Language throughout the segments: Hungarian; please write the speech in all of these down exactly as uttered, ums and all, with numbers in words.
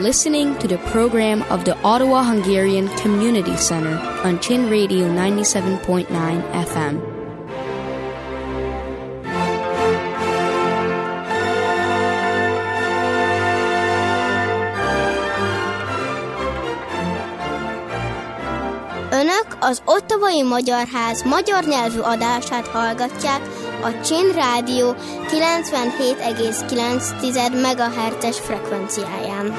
listening to the program of the Ottawa Hungarian Community Center on Chin Radio ninety-seven point nine F M. Önök az Ottawai Magyar Ház magyar nyelvű adását hallgatják a Chin Rádió kilencvenhét egész kilenc megahertzes frekvenciáján.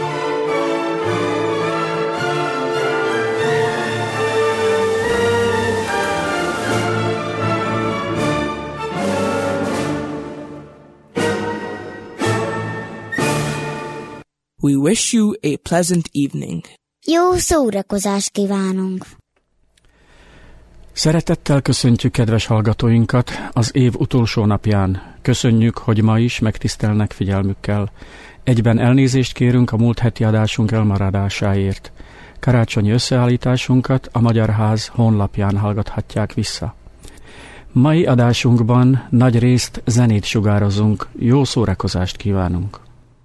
We wish you a pleasant evening. Jó szórakozást kívánunk! Szeretettel köszöntjük kedves hallgatóinkat az év utolsó napján. Köszönjük, hogy ma is megtisztelnek figyelmükkel. Egyben elnézést kérünk a múlt heti adásunk elmaradásáért. Karácsonyi összeállításunkat a Magyar Ház honlapján hallgathatják vissza. Mai adásunkban nagy részt zenét sugározunk. Jó szórakozást kívánunk!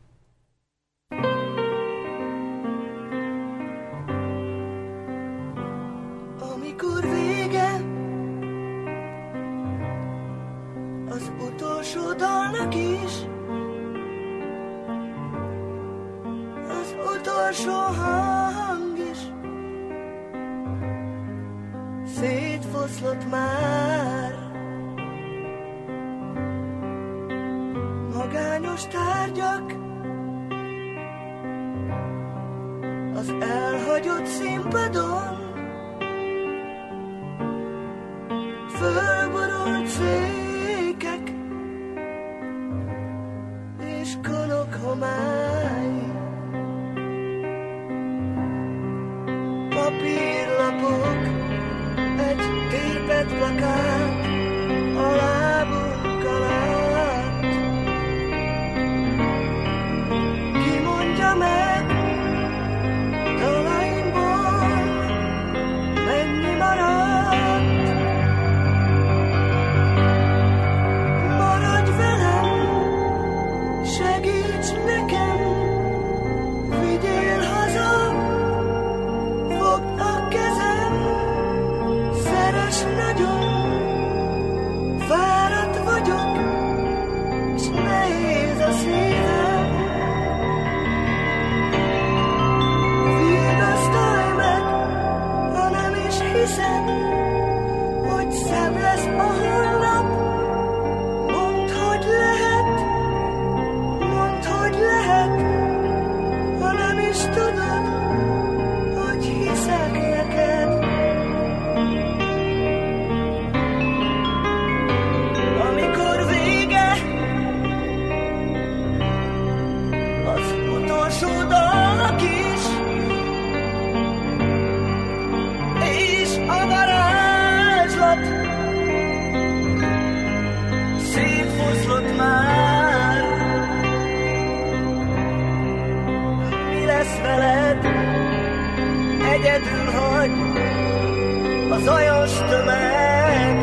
Szétfoszlott már magányos tárgyak az elhagyott színpadon, fölborolt székek és konok homály, papírlapok, egy tépet plakát a lábunk alatt. Ki mondja meg dalaimból, mennyi maradt? Maradj velem, segíts nekem, vigyél haza, fogd a kezem, szeress nagyon, fáradt vagyok, s nehéz a szívem. Vigasztalj meg, ha nem is hiszed, hogy szebb lesz a holnap. Mondd, hogy lehet, mondd, hogy lehet, ha nem is tudod, hogy hiszek neked. Amikor vége az utolsó dalnak is, és a varázslat szétfoszlott már, mi lesz veled? Egyedül hagy a zajos tömeg.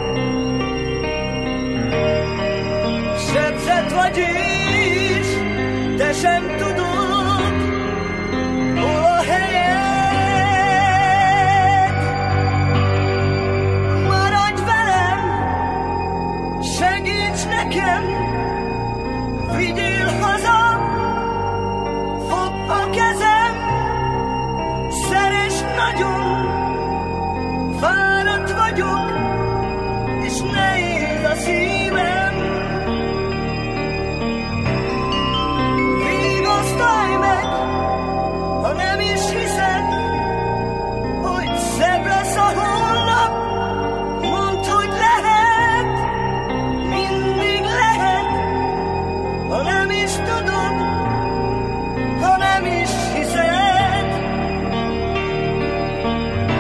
Sebzett vagy is, de sem tudod, hol a helyed. Maradj velem, segíts nekem, vigyél haza, fogd a kezem, szeress nagyon, fáradt vagyok, és nehéz a szívem. Vigasztalj meg, ha nem is hiszed, hogy szebb lesz a holnap. Mondd, hogy lehet, mindig lehet, ha nem is tudod, ha nem is hiszed.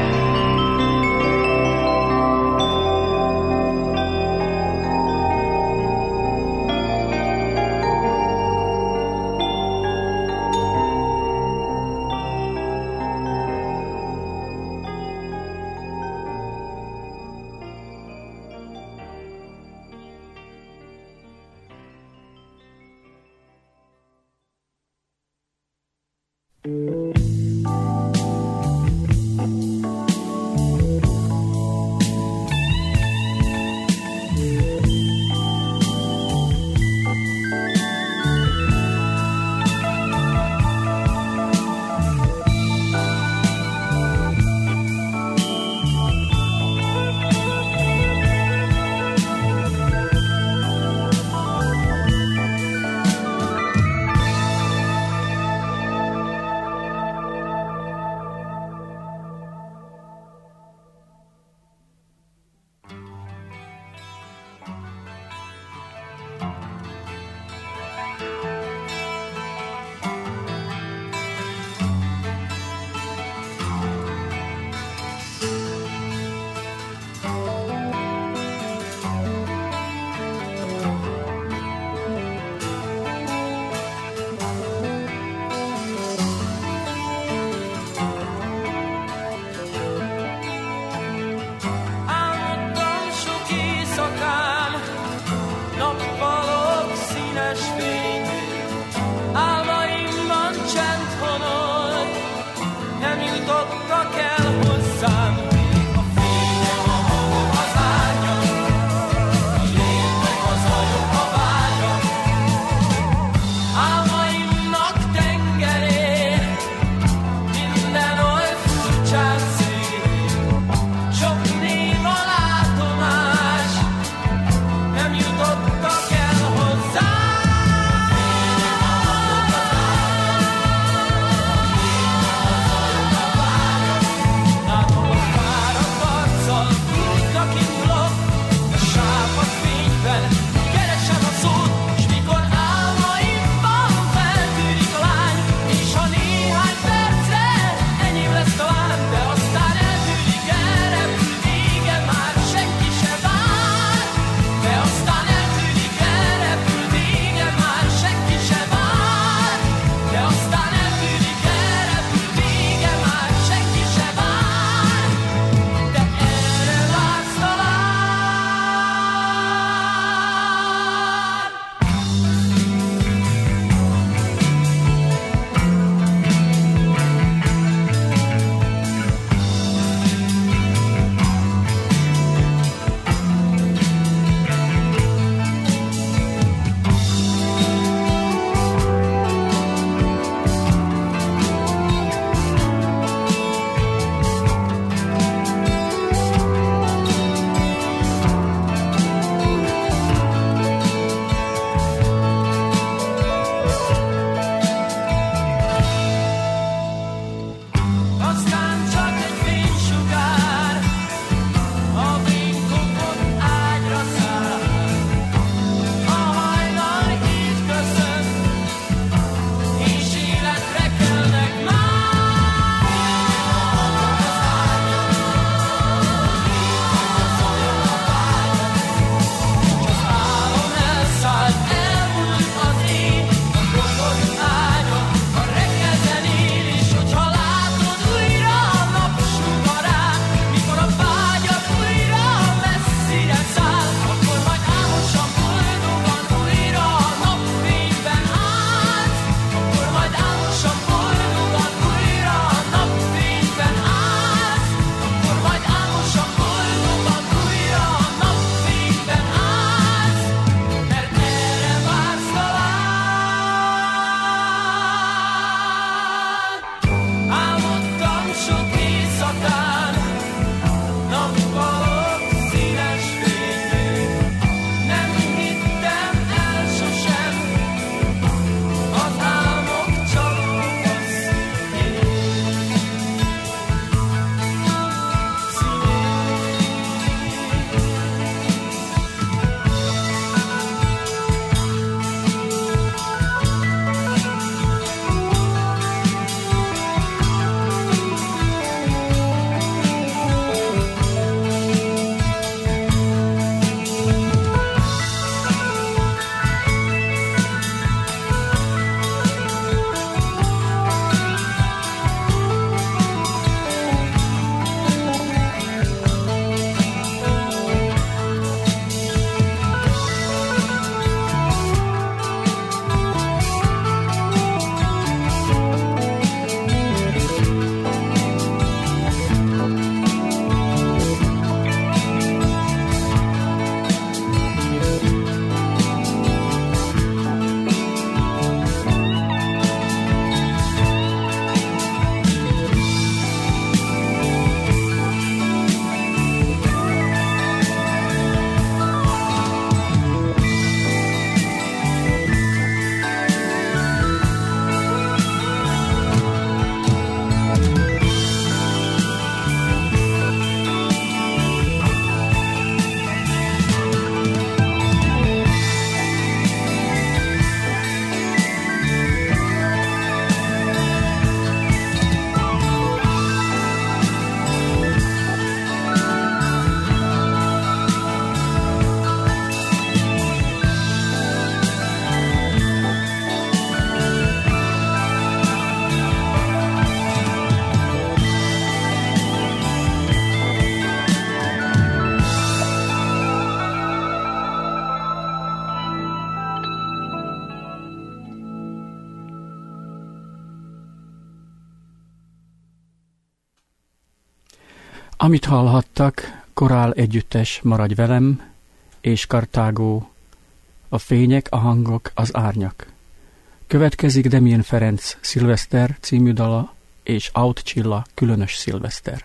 Amit hallhattak, korál együttes Maradj velem, és Kartágó, a fények, a hangok, az árnyak. Következik Demjén Ferenc Szilveszter című dala, és Aut Csilla Különös szilveszter.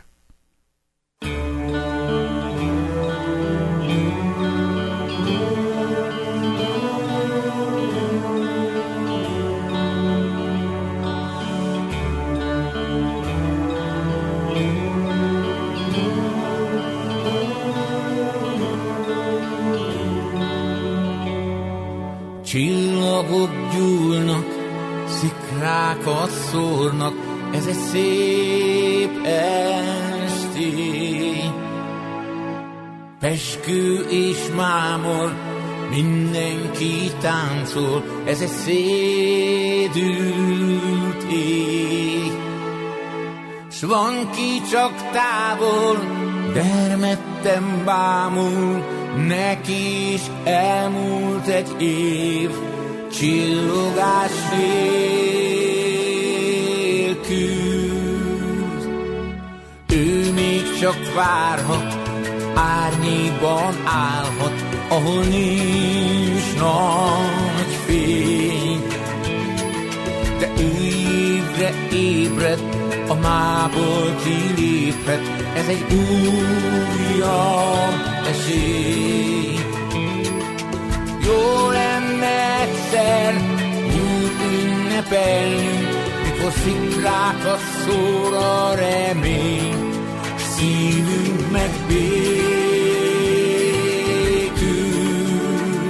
Csillagok gyúlnak, szikrákat szórnak, ez egy szép esti. Pezsgő és mámor, mindenki táncol, ez egy szédült ég. S van ki csak távol, dermedten bámul, neki is elmúlt egy év, csillogás nélkül. Ő még csak várhat, árnyékban állhat, ahol nincs nagy fény. De ő évre ébred, a mából kiléphet, ez egy újabb esély. Jó lenne egyszer úgy ünnepelnünk, mikor szikrákat szól a remény, s szívünk megbékül.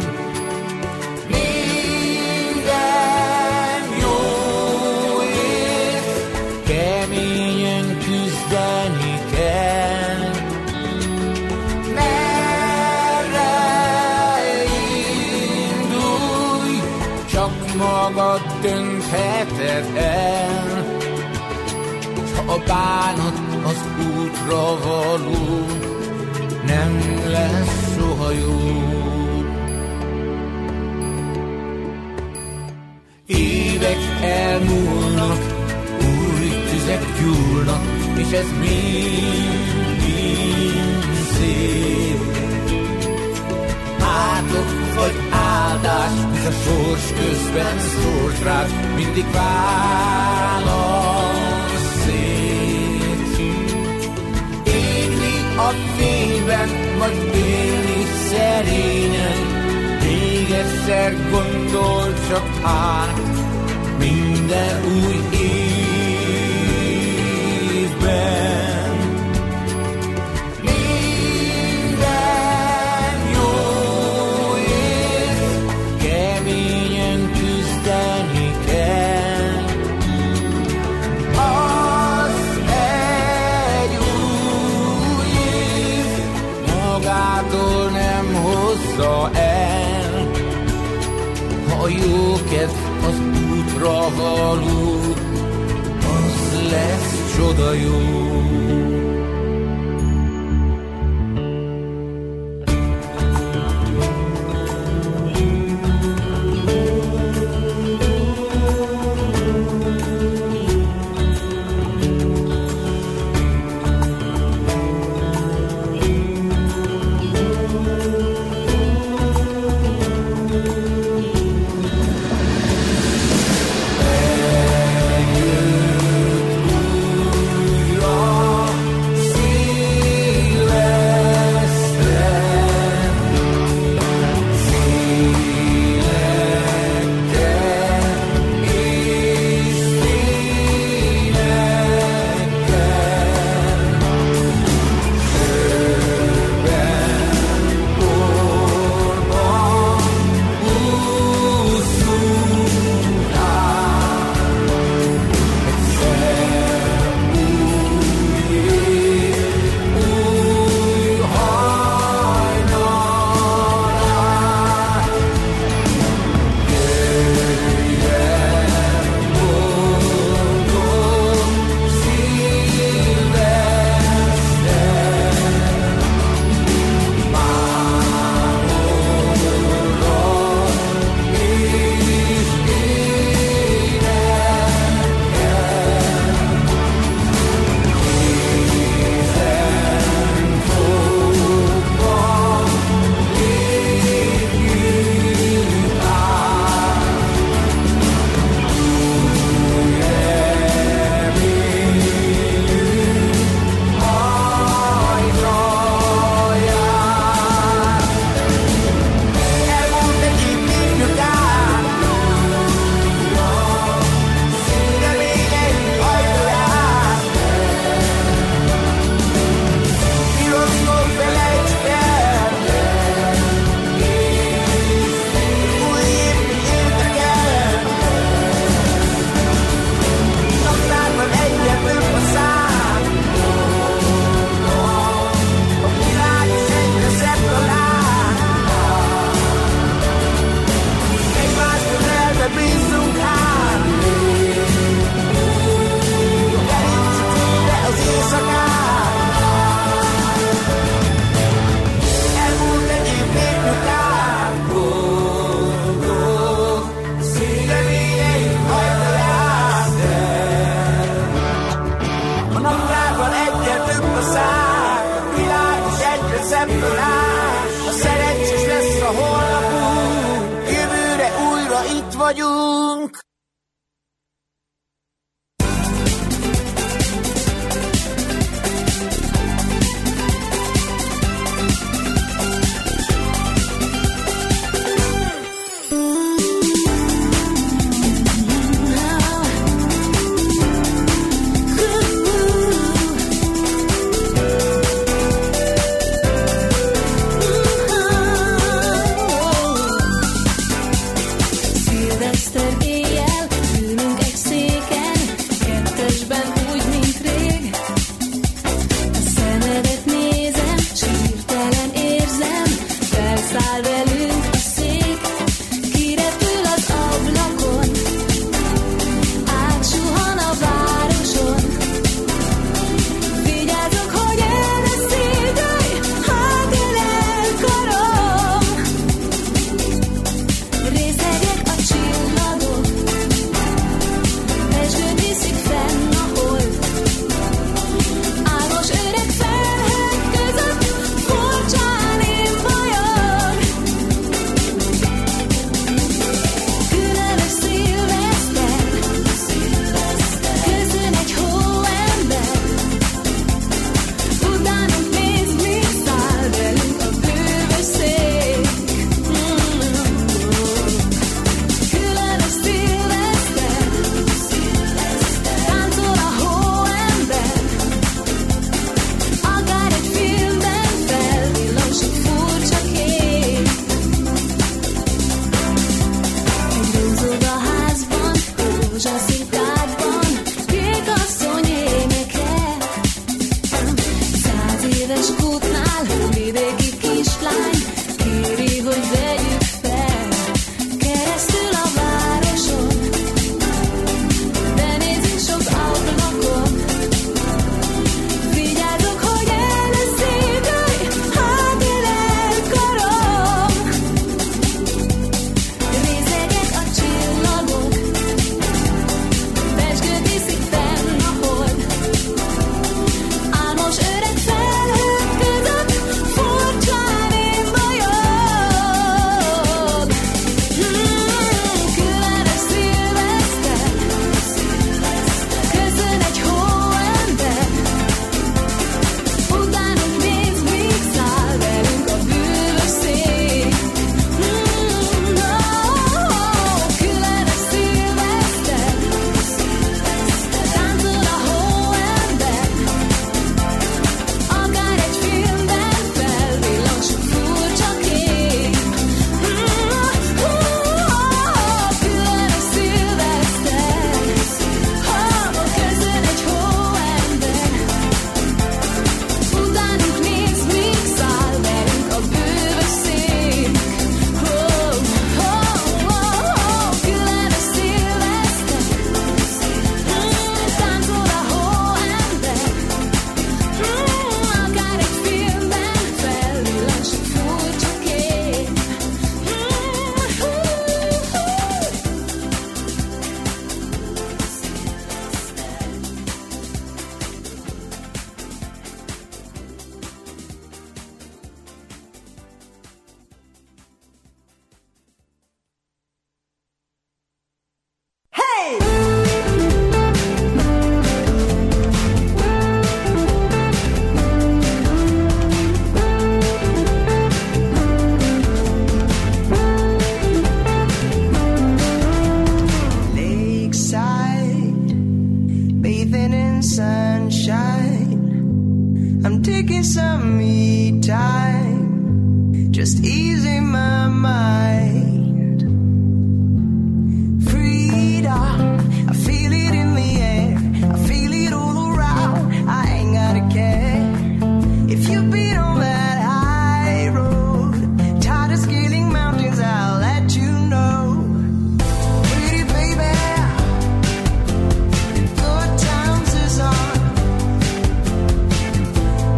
Minden jó év, keményen küzdeni kell. Merre indulj, csak magad döntheted el. S ha a bánat az útra való, nem lesz soha jó. Évek elmúlnak, új tüzek gyúlnak, és ez mind, mind szép. Átok vagy áldás, hisz a sors közben szólt rád, mindig válasz szét. Égni a fényben, vagy élni szerényen, még egyszer gondol csak át minden új évben. Minden jó év, keményen küzdeni kell. Az egy új év, magától nem hozza el. Ha a jó kedv az útra való, az lesz csoda jó. Eljött újra vagyunk.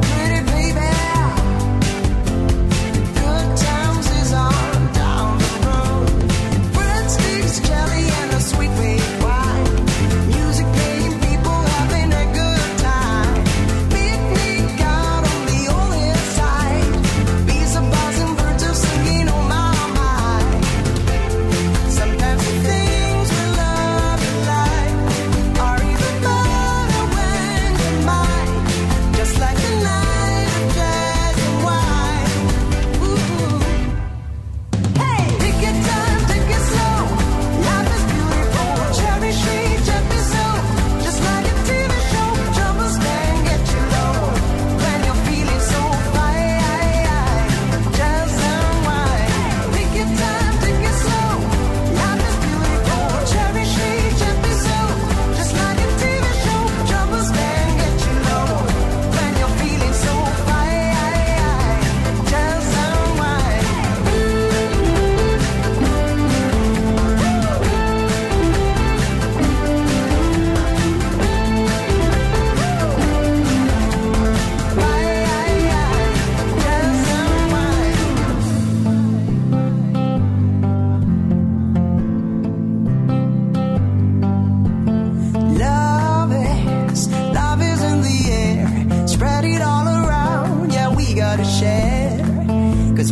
Good times is on down the road.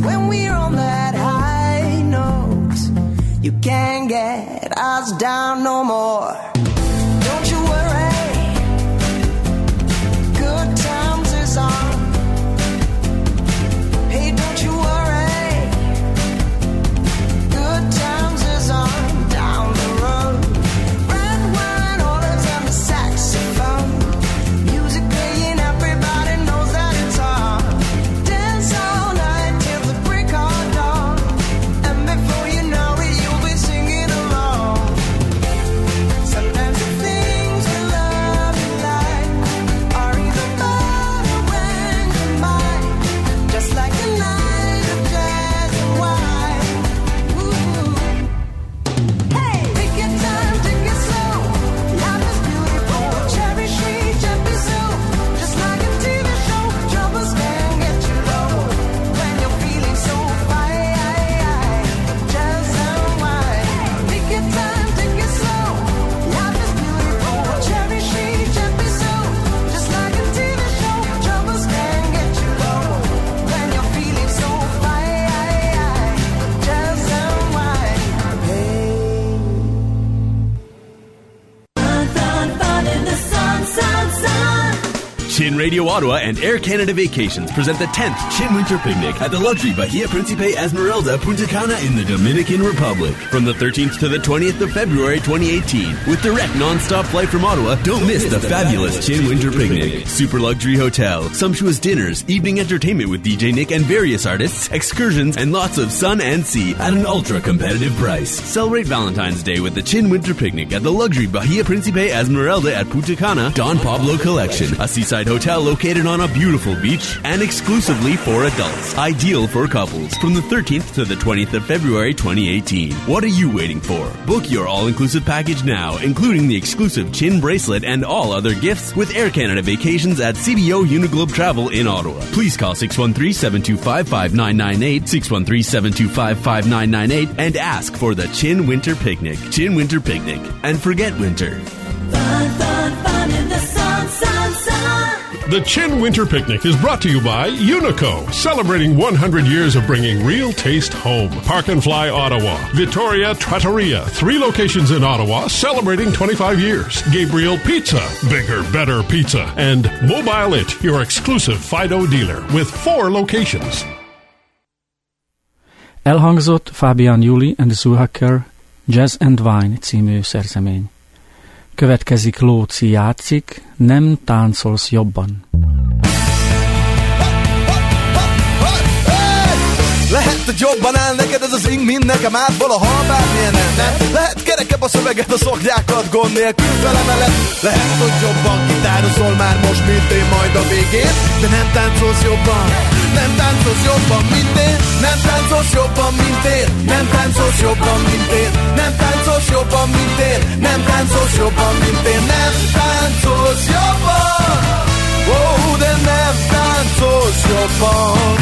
when we're on that high note. You can't get us down no more. Don't you worry, good times is on. Hey, don't you worry, good times is on. Down the road, red wine orders and the saxophone, music playing, everybody knows that it's on. Dance all night till the break of dawn, and before you know it, you'll be singing along. Sometimes the things we love in life are even better when combined, just like a night of jazz and wine. Ooh. Hey, take your time, take it slow. Life is beautiful, cherish each episode. Just like a T V show, troubles can get you low when you're feeling so fine. Jazz and wine. Take your time, take it slow. Life is beautiful, cherish each episode. Just like a T V show, troubles can get you low when you're feeling so fine. Jazz and wine. Hey. Chin Radio Ottawa and Air Canada Vacations present the tenth Chin Winter Picnic at the luxury Bahia Principe Esmeralda Punta Cana in the Dominican Republic. From the thirteenth to the twentieth of February twenty eighteen. With direct non-stop flight from Ottawa, don't miss the fabulous Chin Winter Picnic. Super luxury hotel, sumptuous dinners, evening entertainment with D J Nick and various artists, excursions, and lots of sun and sea at an ultra-competitive price. Celebrate Valentine's Day with the Chin Winter Picnic at the luxury Bahia Principe Esmeralda at Punta Cana Don Pablo Collection, a seaside hotel located on a beautiful beach and exclusively for adults. Ideal for couples. From the thirteenth to the twentieth of February twenty eighteen. What are you waiting for? Book your all-inclusive package now, including the exclusive Chin bracelet and all other gifts with Air Canada Vacations at C B O Uniglobe Travel in Ottawa. Please call six one three, seven two five, five nine nine eight, six one three, seven two five, five nine nine eight and ask for the Chin Winter Picnic. Chin Winter Picnic. And forget winter. Fun, fun, fun in the sun, sun, sun. The Chin Winter Picnic is brought to you by Unico, celebrating one hundred years of bringing real taste home. Park and Fly Ottawa, Vittoria Trattoria, three locations in Ottawa, celebrating twenty-five years. Gabriel Pizza, bigger, better pizza. And Mobile It, your exclusive Fido dealer, with four locations. Elhangzott Fabian Juli and Zuhacker Jazz and Wine című szerzemény. Következik Lóci játszik, nem táncolsz jobban. Lehet, hogy jobban áll neked ez az ing, mint nekem át valaha bármilyen lenne. Lehet kerekebb a szöveget, a szoknyákat gond nélkül felemeled. Lehet, hogy jobban gitározol már most, mint én majd a végén. De nem táncolsz jobban, nem táncolsz jobban, mint én. Nem táncolsz jobban, mint én. Nem táncolsz jobban, mint én. Nem táncolsz jobban, mint én. Nem táncolsz jobban, mint én. Nem táncolsz jobban. Oh, de nem táncolsz jobban.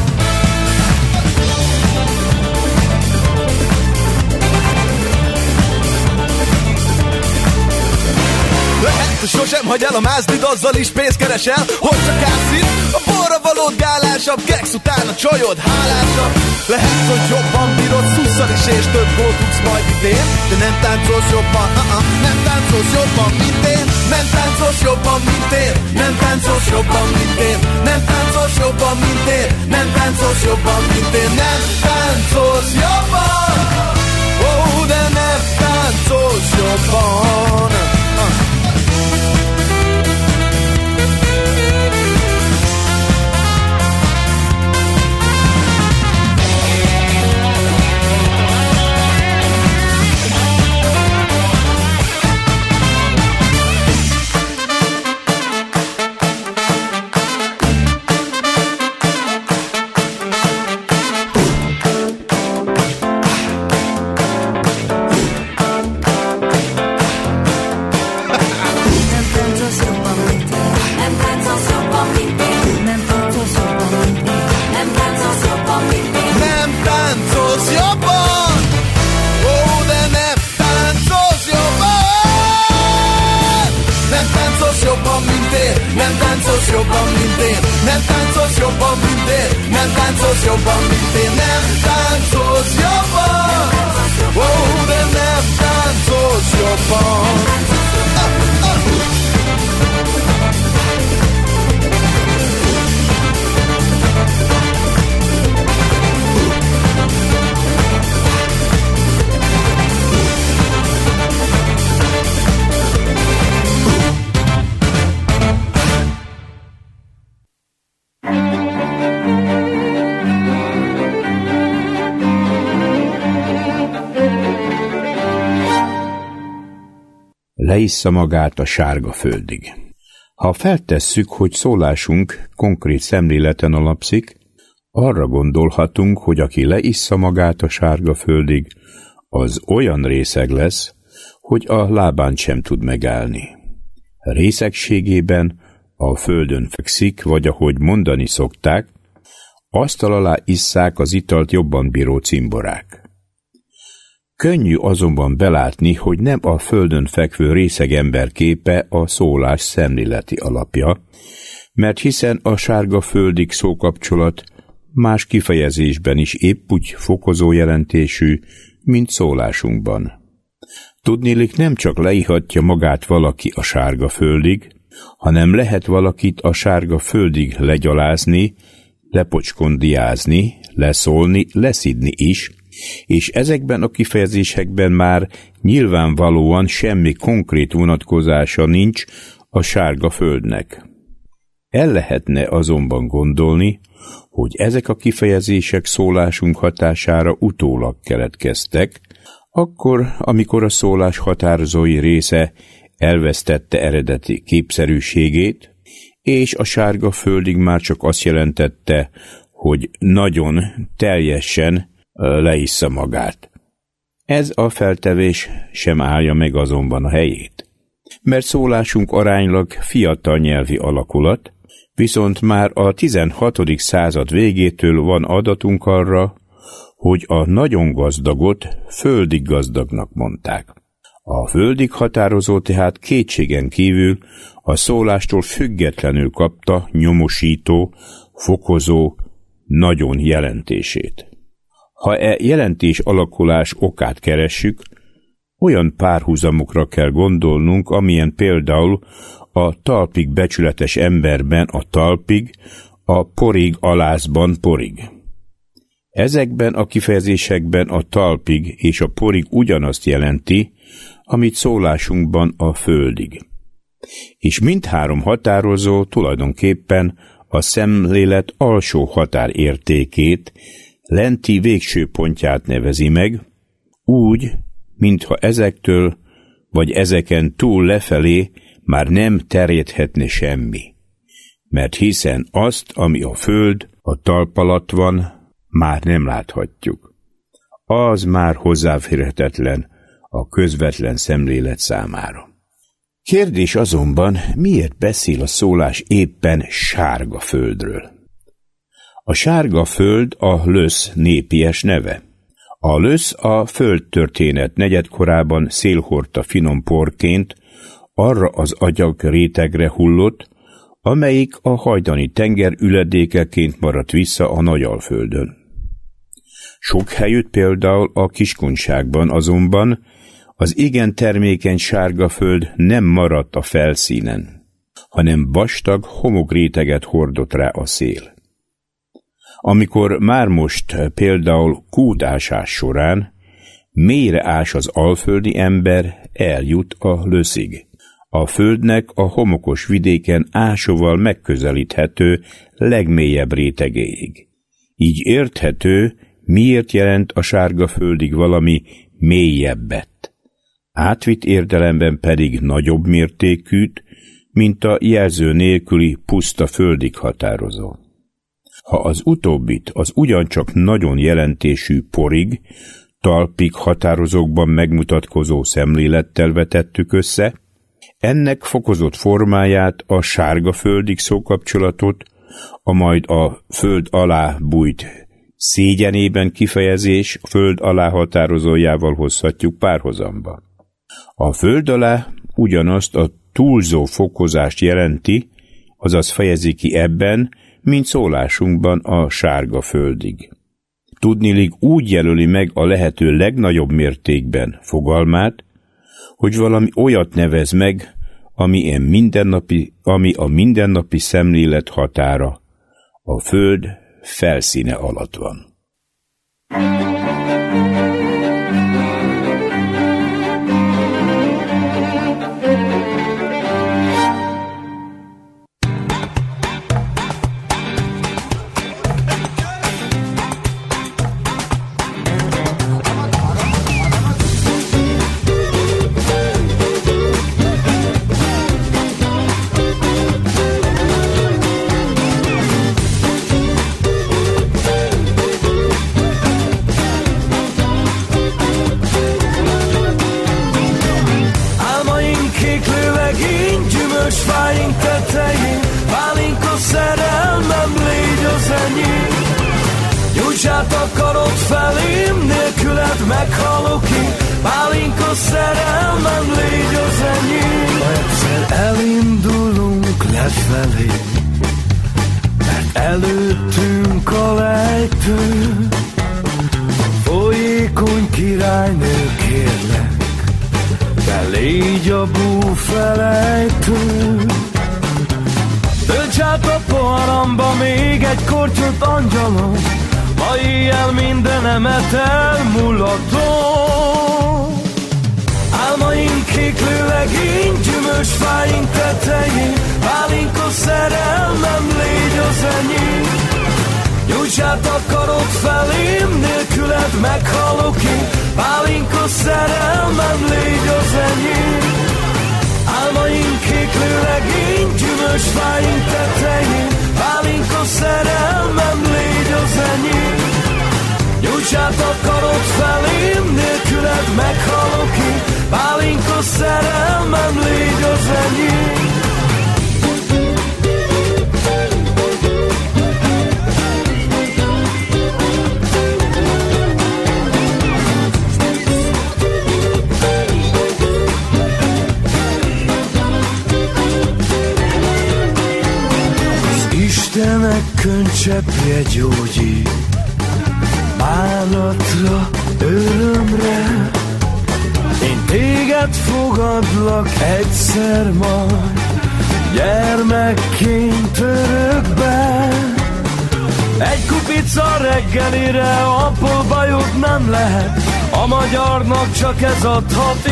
Lehet, hogy sosem hagy el a mázdid, azzal is pénzt keresel, hogy csak átszít. A borra valód gálásabb, keksz után a csajod hálásabb. Lehet, hogy jobban bírod szusszal is, és több gólt tudsz majd idén. De nem táncolsz jobban, uh-uh, nem táncolsz jobban, mint én. Nem táncolsz jobban, mint én. Nem táncolsz jobban, mint én. Nem táncolsz jobban, mint én. Nem táncolsz jobban, mint én. Nem táncolsz jobban. Oh, de nem táncolsz jobban. jobban, mint én, nem táncolsz jobban, mint én, nem táncolsz jobban, oh, de nem táncolsz jobban. Ah, ah. Leissza magát a sárga földig. Ha feltesszük, hogy szólásunk konkrét szemléleten alapszik, arra gondolhatunk, hogy aki leissza magát a sárga földig, az olyan részeg lesz, hogy a lábán sem tud megállni. Részegségében a földön fekszik, vagy ahogy mondani szokták, asztal alá isszák az italt jobban bíró cimborák. Könnyű azonban belátni, hogy nem a földön fekvő részeg ember képe a szólás szemléleti alapja, mert hiszen a sárga földig szókapcsolat más kifejezésben is épp úgy fokozó jelentésű, mint szólásunkban. Tudniillik nem csak leírhatja magát valaki a sárga földig, hanem lehet valakit a sárga földig legyalázni, lepocskondiázni, leszólni, leszidni is, és ezekben a kifejezésekben már nyilvánvalóan semmi konkrét vonatkozása nincs a sárga földnek. El lehetne azonban gondolni, hogy ezek a kifejezések szólásunk hatására utólag keletkeztek, akkor, amikor a szólás határozói része elvesztette eredeti képszerűségét, és a sárga földig már csak azt jelentette, hogy nagyon teljesen leissza magát. Ez a feltevés sem állja meg azonban a helyét, mert szólásunk aránylag fiatal nyelvi alakulat, viszont már a tizenhatodik század végétől van adatunk arra, hogy a nagyon gazdagot földig gazdagnak mondták. A földig határozó tehát kétségen kívül a szólástól függetlenül kapta nyomosító, fokozó, nagyon jelentését. Ha e jelentés alakulás okát keressük, olyan párhuzamokra kell gondolnunk, amilyen például a talpig becsületes emberben a talpig, a porig alázban porig. Ezekben a kifejezésekben a talpig és a porig ugyanazt jelenti, amit szólásunkban a földig. És mindhárom határozó tulajdonképpen a szemlélet alsó határértékét, lenti végső pontját nevezi meg, úgy, mintha ezektől vagy ezeken túl lefelé már nem terjedhetne semmi. Mert hiszen azt, ami a föld, a talp alatt van, már nem láthatjuk. Az már hozzáférhetetlen a közvetlen szemlélet számára. Kérdés azonban, miért beszél a szólás éppen sárga földről? A sárga föld a lösz népies neve. A lösz a földtörténet negyedkorában szélhordta finom porként arra az agyag rétegre hullott, amelyik a hajdani tenger üledékeként maradt vissza a Nagyalföldön. Sok helyütt, például a Kiskunságban azonban az igen termékeny sárga föld nem maradt a felszínen, hanem vastag homokréteget hordott rá a szél. Amikor már most például kútásás során mélyre ás az alföldi ember, eljut a löszig. A földnek a homokos vidéken ásóval megközelíthető legmélyebb rétegéig. Így érthető, miért jelent a sárga földig valami mélyebbet. Átvitt értelemben pedig nagyobb mértékűt, mint a jelző nélküli puszta földig határozó. Ha az utóbbit az ugyancsak nagyon jelentésű porig, talpig határozókban megmutatkozó szemlélettel vetettük össze, ennek fokozott formáját a sárga földig szókapcsolatot, a majd a föld alá bújt szégyenében kifejezés föld alá határozójával hozhatjuk párhuzamba. A föld alá ugyanazt a túlzó fokozást jelenti, azaz fejezi ki ebben, mint szólásunkban a sárga földig. Tudniillik úgy jelöli meg a lehető legnagyobb mértékben fogalmát, hogy valami olyat nevez meg, ami, ilyen mindennapi, ami a mindennapi szemlélet határa, a föld felszíne alatt van. Akarod felém, nélküled meghalok én. Pálinka szerelmem, légy az enyém. Ha egyszer elindulunk lefelé, mert előttünk a lejtő. Folyékony királynő, kérlek, de légy a búfelejtő. Tölts át a poharamba még egy kortyot, angyalom, ma éjjel mindenemet elmulatom. Álmaink kéklő legény, gyümölcs fáink tetején, pálinka szerelmem, légy az enyém. Nyújts át a karod felém, nélküled meghalok én. Pálinka szerelmem, légy az enyém. Álmaink kéklő legény, gyümölcs fáink tetején, pálinka szerelmem, légy az enyém. Nyújts át a karod felém, nélküled meghalok én. Pálinka szerelmem, légy az enyém. Istenek könycseppje gyógyít, bánatra, örömre. Én téged fogadlak egyszer majd, gyermekként örökbe. Egy kupica reggelire, abból bajod nem lehet, a magyarnak csak ez adhat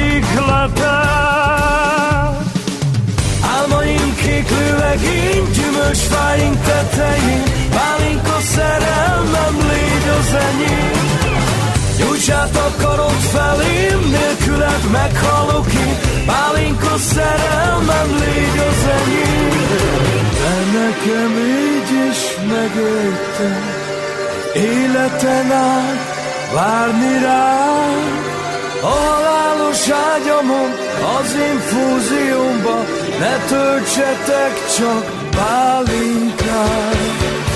ihletet. Álmaink kéklő legény, gyümölcs fáink tetején, pálinka szerelmem, légy az enyém. Nyújts át a karod felém, nélküled meghalok én. Pálinka szerelmem, légy az enyém. De nekem így is megértem, életen át várni rád. A halálos ágyamon, az infúziómba, ne töltsetek csak pálinkát.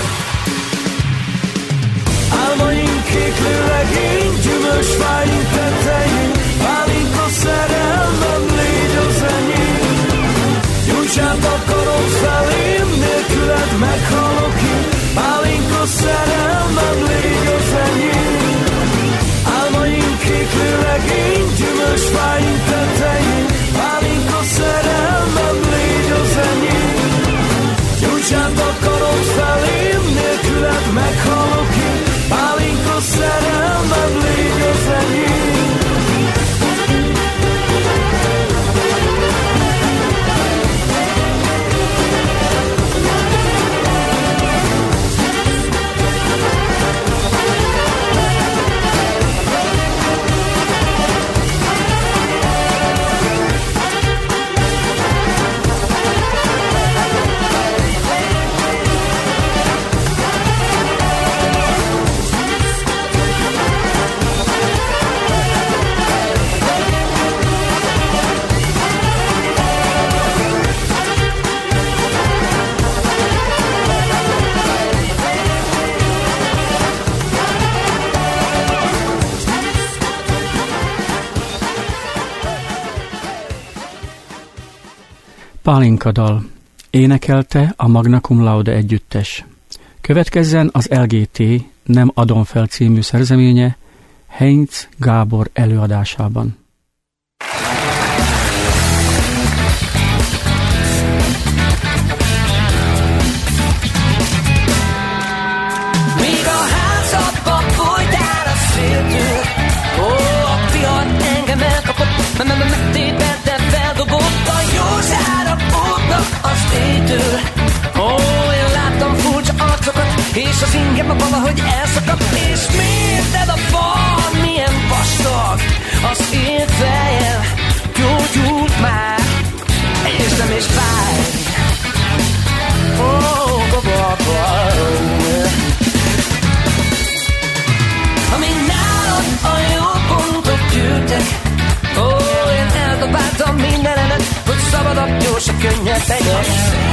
Álmaink kéklő legény, gyümölcs fáink tetején, pálinka szerelmem, légy az enyém. Nyújts át a karod felém, nélküled meghalok én. Pálinka szerelmem, légy az enyém. Álmaink kéklő legény, gyümölcs fáink tetején, pálinka szerelmem, légy az enyém. Nyújts át a karod felém, nélküled meghalok én. Pálinka szerelmem, légy az enyém. Pálinkadal énekelte a Magna Cum Laude együttes. Következzen az el gé té Nem adom fel című szerzeménye Heinz Gábor előadásában. Míg a házadba folytál a széltől, ó, a vihar engem elkapott, megtéped, de feldobott a józára útnak az éjtől. Ó, én láttam furcsa arcokat, és az ingem valahogy elszakadt, és mérted a fal, milyen vastag az én fejem, gyógyult már, és nem is fáj. Ó, bababa. Amíg nálad a jó pontok gyűltek, ó, én eldobáltam mindenemet, hogy szabadabb, gyorsabb, könnyebb legyek.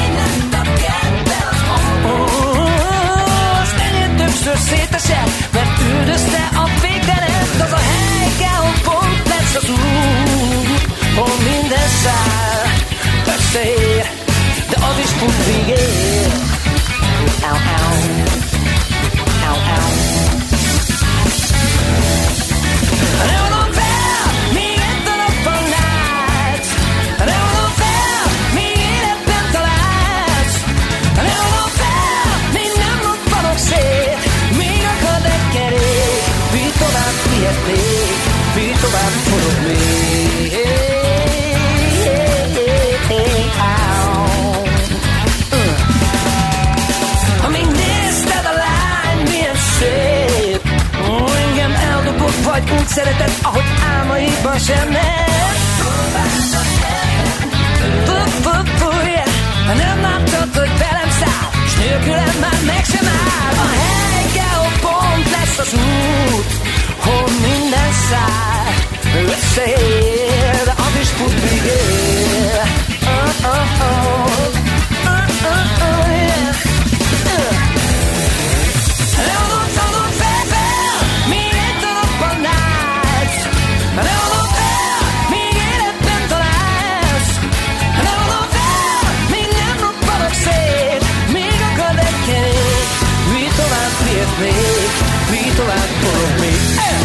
Az enyém többször szétesett, mert üldözte a végtelenet. Az a hely kell, hogy pont lesz az út, hol minden szál összeér, de az is pont végér. Ow, ow. Ow, ow. Ne adom fel, még egy darabban látsz. Ne adom fel, még életben találsz. Ne adom fel, még nem robbanok szét. Még akad egy kerék, mi tovább vihetnék, mi tovább forog még. Amíg nézted a lány, milyen szép, ó, engem eldobott, vagy úgy szeretett, ahogy álmaidban sem nem. Fu-fu-fu-ja, ha nem láttad, hogy velem száll, s nélkülem már meg sem áll. A hely kell, hogy pont lesz az út, hol minden száll összeér, de az is fut végér. Oh, oh, oh. Oh, oh, oh, yeah. Leadom, adom fel, fel, még egy darabban látsz. Leadom fel, még életben találsz. Leadom fel, még nem robbanok szét. Még akad egy kerék, mi tovább vihet még, mi tovább forog még.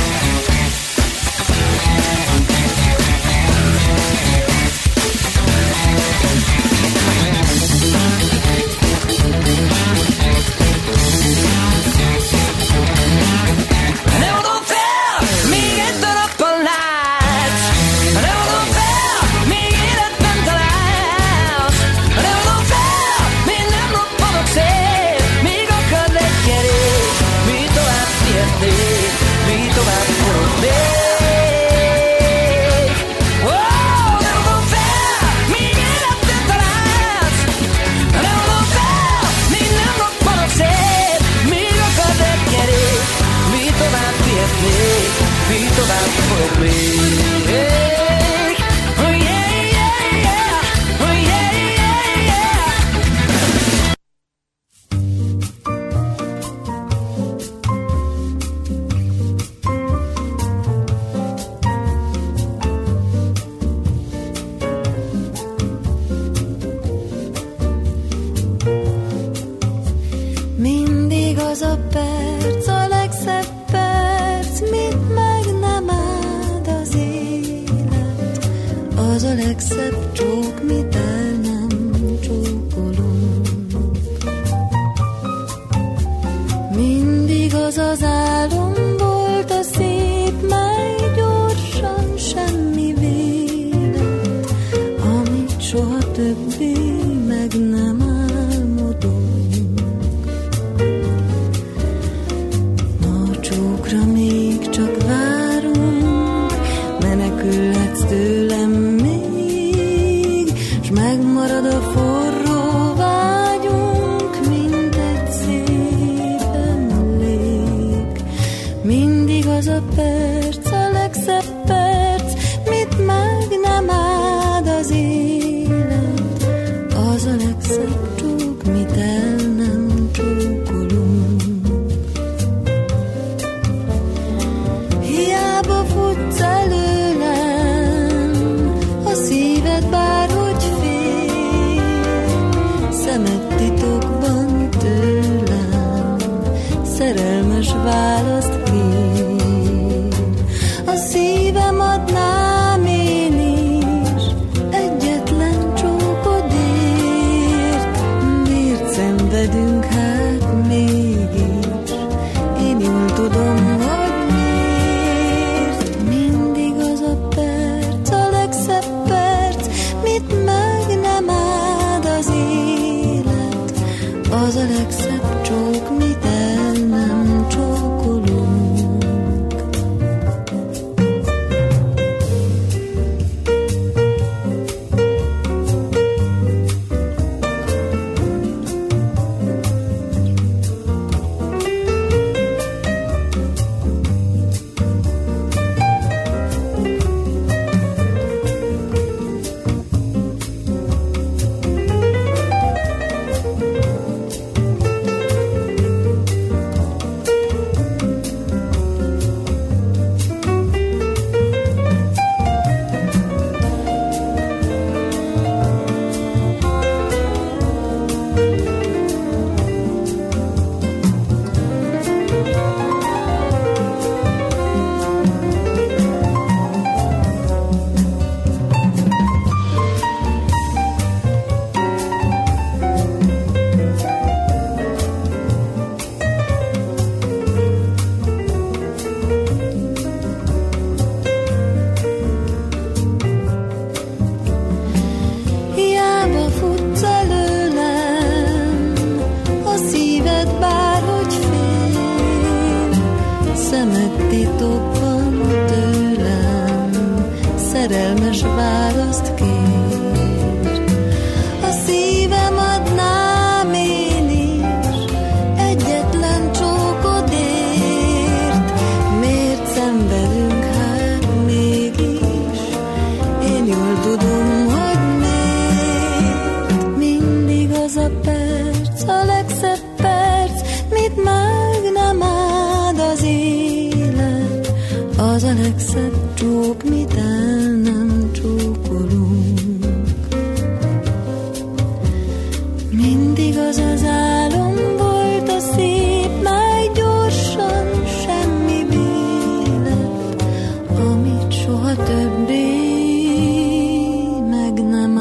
Ne adom fel, még egy darabban látsz. Ne adom fel, még életben találsz. Ne adom fel, még nem robbanok szét. Még akad egy kerék, mi tovább vihetnék, mi tovább forog még. Oh, ne adom fel, még életben találsz. Ne adom fel, még nem robbanok szét. Még akad egy kerék, mi tovább vihetnék, mi tovább forog még. Oh yeah, yeah, yeah. Oh yeah, yeah, yeah. Mindig az a perc, a legszebb perc, mit meg nem áld az élet. Az a legszebb csók, mit el nem csókolunk. Mindig az az álom volt a szép, mely gyorsan semmi vélet, amit soha többé meg nem álmodunk. A csókra még csak várunk, menekülhetsz tőlem még, s megmarad a forró vágyunk, mint egy szép emlék. Mindig az a perc, a legszebb perc, mit meg nem áld az élet. Az a legszebb csók, mit el nem csókolunk. Hiába futsz előlem, a szíved bárhogy fél, szemed titokban tőlem szerelmes választ kér. A szívem adnám én is egyetlen csókodért. Miért szenvedünk hát mégis? Én jól tudom, hogy miért. Mindig az a perc, a legszebb perc, mit meg nem áld az élet. Az a legszebb csók, mit el nem csókolunk. Szerelmes választ kér. A szívem adnám én is egyetlen csókodért. Miért szenvedünk hát mégis? Én jól tudom, hogy miért. Mindig az a perc, a legszebb perc, mit meg nem áld az élet. Az a legszebb csók, mit el nem csókolunk. Mindig az az álom volt a szép, mely gyorsan semmi vélet, amit soha többé meg nem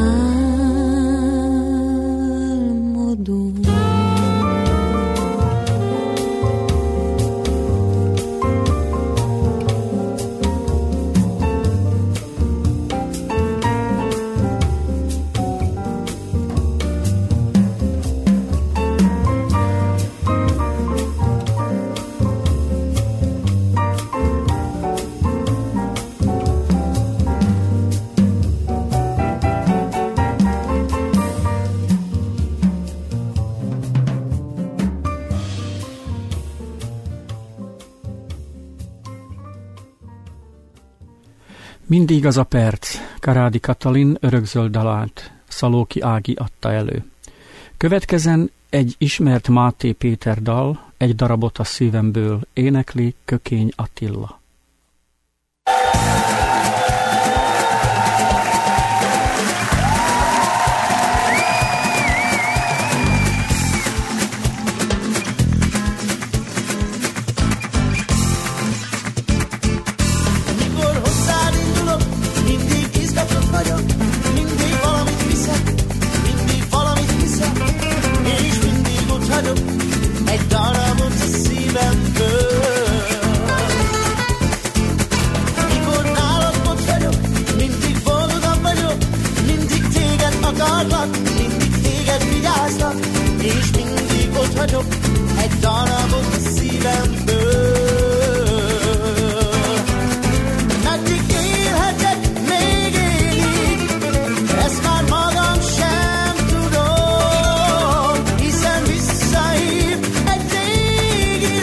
álmodunk. Mindig az a perc, Karádi Katalin örökzöld dalát, Szalóki Ági adta elő. Következen egy ismert Máté Péter dal, Egy darabot a szívemből, énekli Kökény Attila. Egy darabot a szívemből. Mikor nálad ott vagyok, mindig boldogabb vagyok, mindig téged akarlak, mindig téged vigyázlak, és mindig ott vagyok, egy darabot a szívemből. Meddig élhetek még élig, ezt már magam sem tudom, hiszen visszahív egy régi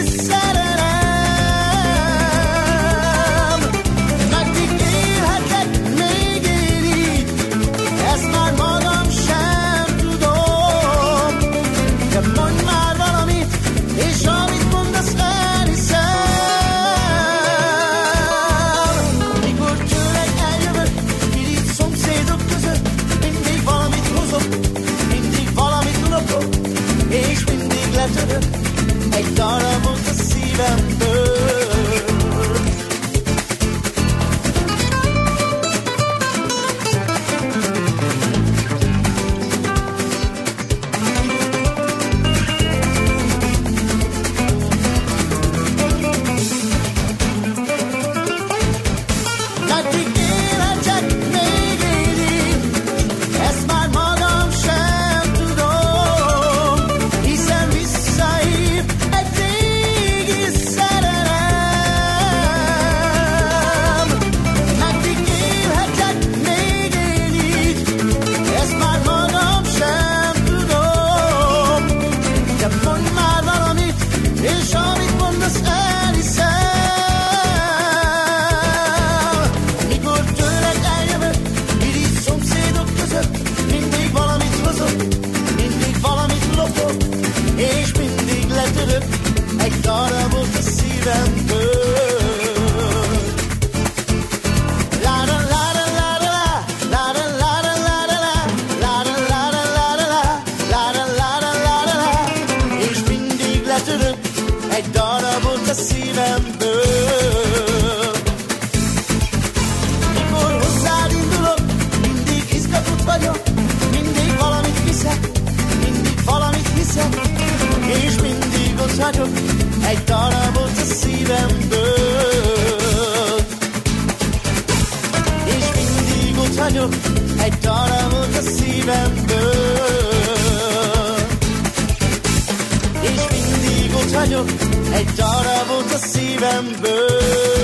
szerelem. Meddig élhetek még élig, ezt már magam sem tudom, de mondj már valamit, és szívemből. Egy darabot a szívemből, és mindig ott vagyok, egy darabot a szívemből, és mindig ott vagyok, egy darabot a szívemből.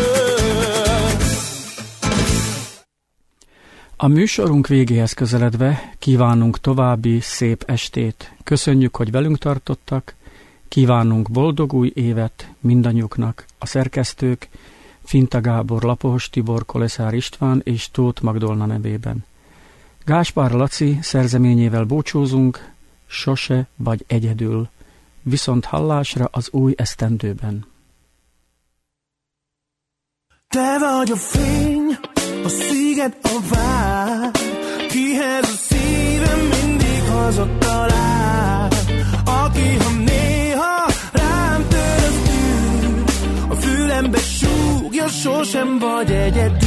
A műsorunk végéhez közeledve kívánunk további szép estét. Köszönjük, hogy velünk tartottak. Kívánunk boldog új évet mindannyiuknak, a szerkesztők Finta Gábor, Lapos Tibor, Koleszár István és Tóth Magdolna nevében. Gáspár Laci szerzeményével búcsúzunk, sose vagy egyedül, viszont hallásra az új esztendőben. Te vagy a fény, a sziget, a vár, kihez a szívem mindig hazatalál, aki ha néha rám tör az űr, a fülembe súgja, sosem vagy egyedül.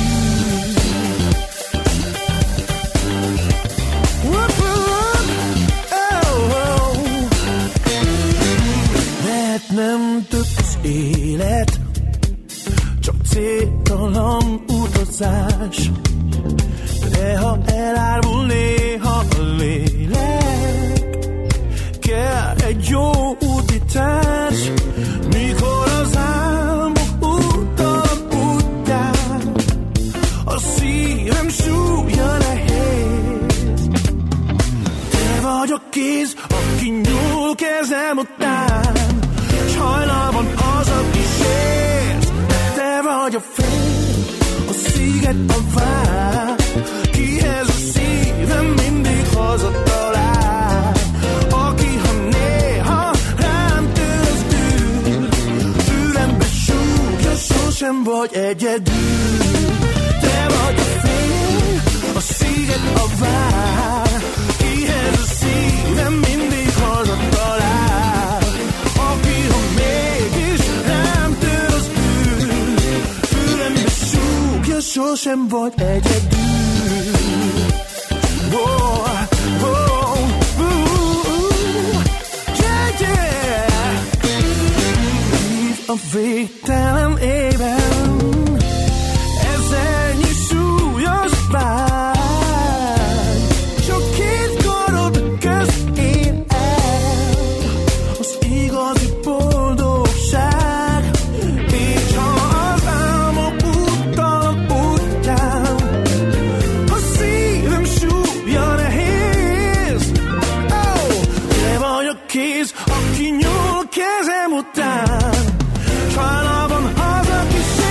Lehet nem több az élet, csak céltalan utazás, de ha elárvul néha a lélek, kell egy jó útitárs, mikor az álmok úton útján, a szívem súlya nehéz. Te vagy a kéz, aki nyúl kezem után, s hajnalban az, aki sérsz. Te vagy a fény, a sziget, a vár, kihez a szívem mindig hazatalál, aki ha néha rám tör az űr, fülembe súgja, sosem vagy egyedül. Te vagy a fény, a sziget, a vár, kihez a szívem mindig hazatalál, aki ha mégis rám tör az űr, fülembe súgja, sosem vagy egyedül. Oh, oh, ooh, yeah, yeah. Így a végtelen ében, ezernyi súlyos vágy, csak két karod közt ér el az igazi boldogság, és ha az álmok úttalan útján, a szívem súlya nehéz. Oh, te vagy a kéz, aki nyúl kezem után, s hajnalban az, aki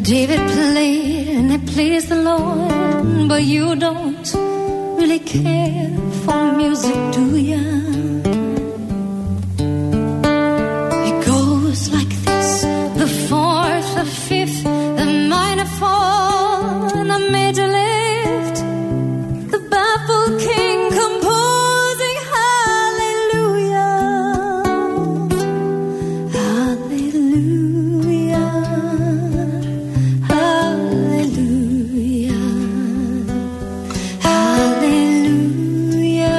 David played and it pleased the Lord, but you don't really care for music, do ya? It goes like this: the fourth, the fifth, the minor fall, and the major lift. The baffled king composing hallelujah, hallelujah, hallelujah, hallelujah,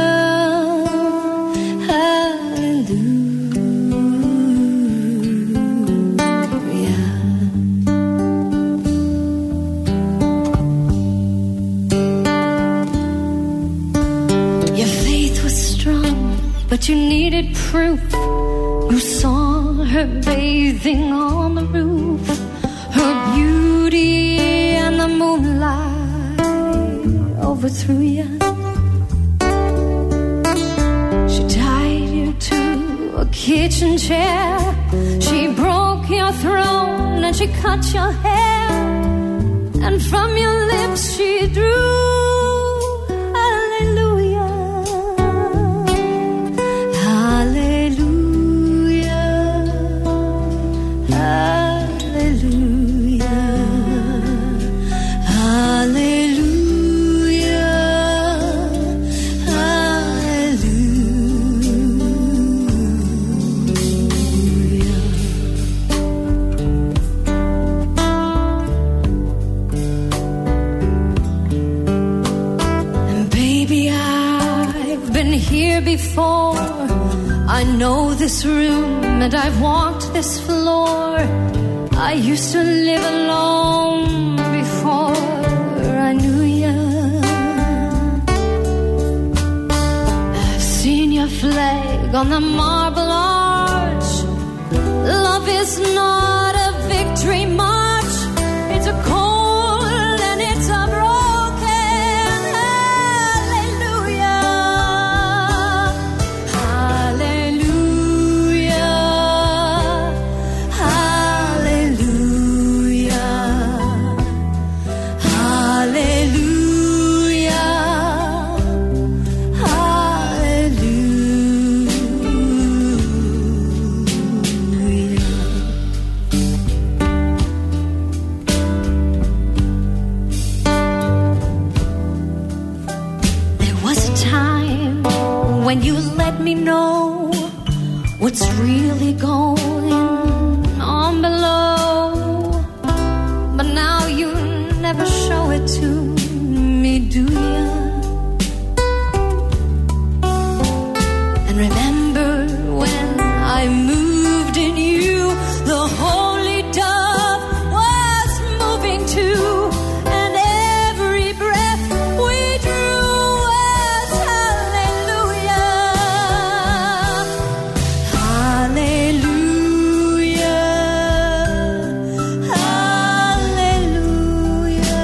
hallelujah. Your faith was strong, but you needed proof. You saw her bathing on the roof, her beauty and the moonlight overthrew you. She tied you to a kitchen chair, she broke your throne and she cut your hair, and from your lips she drew hallelujah, hallelujah, hallelujah, hallelujah, hallelujah. And baby, I've been here before. I know this room and I've walked this floor. I used to live alone before I knew ya. I've seen your flag on the marble arch. Love is not a victory march. It's a cold and it's a broken hallelujah, hallelujah, hallelujah, hallelujah, hallelujah. There was a time when you let me know what's really going on below, but now you never show it to me, do ya? And remember when I moved in you, the holy dove was moving too, and every breath we drew was hallelujah, hallelujah, hallelujah,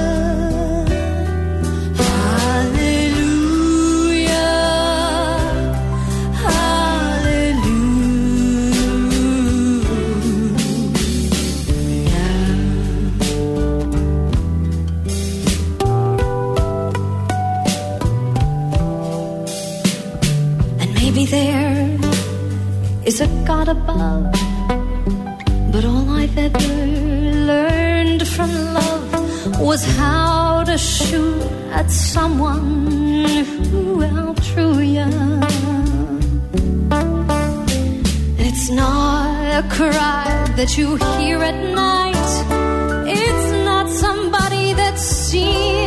hallelujah. And maybe there is a God above, but all I've ever learned from love was how to shoot at someone who outthrew ya. It's not a cry that you hear at night. It's not somebody that's seen